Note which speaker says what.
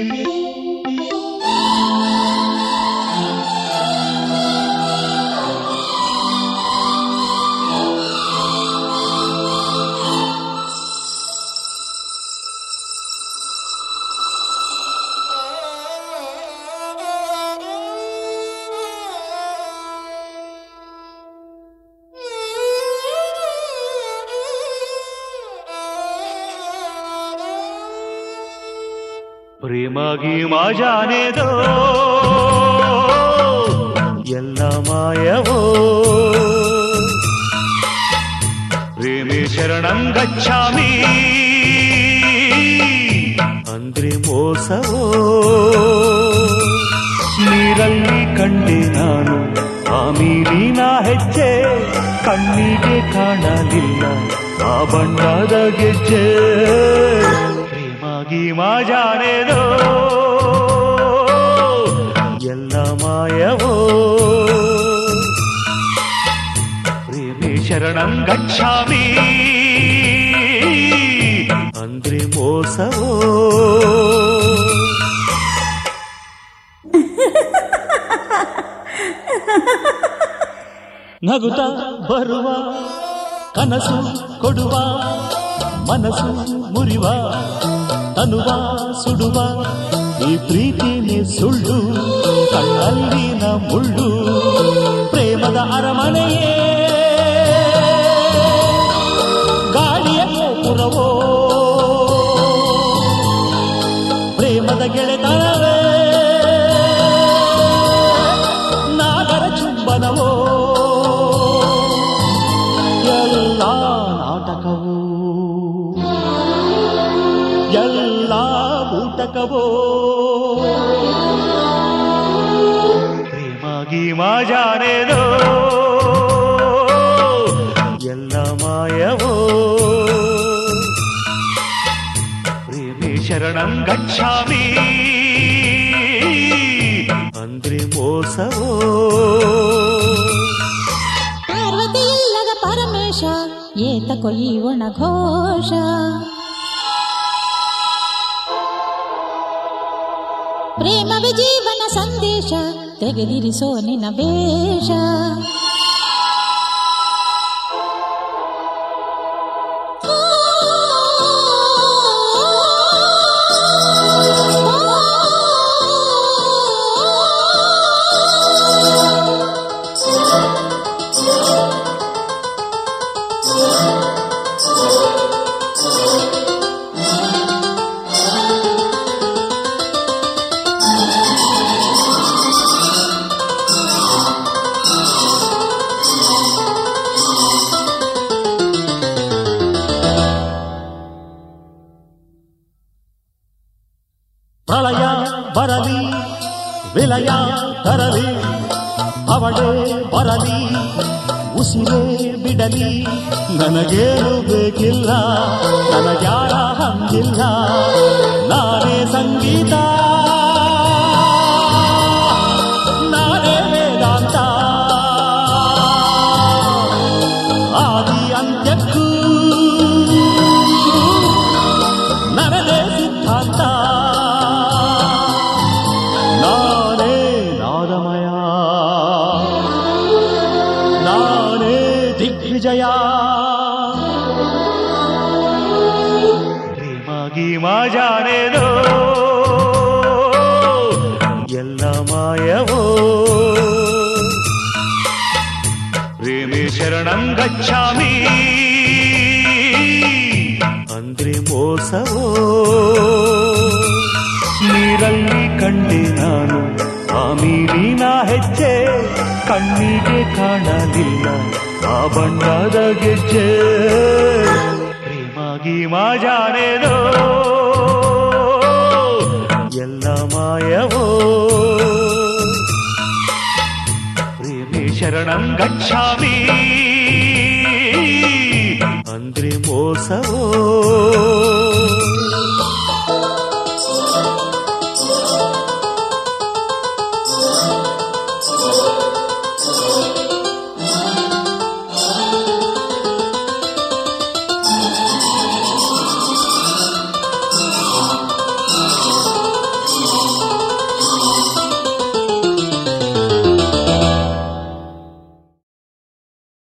Speaker 1: ಪ್ರೇಮಾಗಿ ಮಾಜಾನೆದೋ ಎಲ್ಲ ಮಾಯವೋ ಪ್ರೇಮಿ ಶರಣಂ ಗಚ್ಚಾಮಿ ಅಂದ್ರೆ ಮೋಸವೋ ನೀರಲ್ಲಿ ಕಂಡೆ ನಾನು ಆ ಮೀನಿನ ಹೆಜ್ಜೆ ಕಣ್ಣಿಗೆ ಕಾಣಲಿಲ್ಲ ಆ ಬಣ್ಣದ ಗೆಜ್ಜೆ ಪ್ರೇಮಾಗಿ ಮಾಜಾನೆದೋ ಎಲ್ಲ ಮಾಯವೋ ಪ್ರೇಮಿ ಶರಣಂ ಗಚ್ಚಾಮಿ ಅಂದ್ರೆ ಮೋಸವೋ ನಗುತ್ತಾ ಬರುವ ಕನಸು ಕೊಡುವ ಮನಸ್ಸು ಮುರಿವ ತನುವ ಸುಡುವ ಈ ಪ್ರೀತಿನೇ ಸುಳ್ಳು ಕಣ್ಣಲ್ಲಿನ ಮುಳ್ಳು ಪ್ರೇಮದ ಅರಮನೆಯೇ ಗಾಳಿಯ ಗೋಪುರವೋ ಪ್ರೇಮದ ಗೆಳೆತನವೇ ನಾಗರ ಚುಂಬನವೋ ಎಲ್ಲ ನಾಟಕವೋ ಎಲ್ಲ ಊಟಕವೋ ಪ್ರೇಮಾಗಿ ಮಾಜಾನೆದೋ ಎಲ್ಲ ಮಾಯವೋ ಪ್ರೇಮಿ ಶರಣಂ ಗಚ್ಚಾಮಿ ಅಂದ್ರೆ ಮೋಸವೋ
Speaker 2: ಪಾರ್ವತಿ ಇಲ್ಲದ ಪರಮೇಶ ಏತಕೋ ಈ ಒಣಘೋಷ ಪ್ರೇಮವೇ ಜೀವನ ಸಂದೇಶ ತೆಗೆದಿರಿಸೋ ನಿನ್ನ ವೇಷ
Speaker 1: ಪ್ರಳಯ ಬರಲಿ ವಿಲಯ ತರಲಿ ಅವಳೇ ಬರಲಿ ಉಸಿರೇ ಬಿಡಲಿ ನನಗೇನು ಬೇಕಿಲ್ಲ ನನಗ್ಯಾರ ಹಂಗಿಲ್ಲ ನಾನೇ ಸಂಗೀತ ನಾನೇ ವೇದಾಂತ ಆದಿ ಅಂತ್ಯಕ್ಕೂ ನನ್ನದೇ ಸಿದ್ಧಾಂತ ನಾನೇ ನಾದಮಯ ನಾನೇ ದಿಗ್ವಿಜಯ ಪ್ರೇಮಾಗಿ ಮಾಜಾನೆದೋ ಎಲ್ಲ ಮಾಯವೋ ಪ್ರೇಮಿ ಶರಣಂ ಗಚ್ಚಾಮಿ ಅಂದ್ರೆ ಮೋಸವೋ ನೀರಲ್ಲಿ ಕಂಡೆ ನಾನು ಆ ಮೀನಿನ ಹೆಜ್ಜೆ ಕಣ್ಣಿಗೆ ಕಾಣಲಿಲ್ಲ ಆ ಬಣ್ಣದ ಗೆಜ್ಜೆ ಪ್ರೇಮಾಗಿ ಮಾಜಾನೆದೋ ಎಲ್ಲ ಮಾಯವೋ ಪ್ರೇಮಿ ಶರಣಂ ಗಚ್ಚಾಮಿ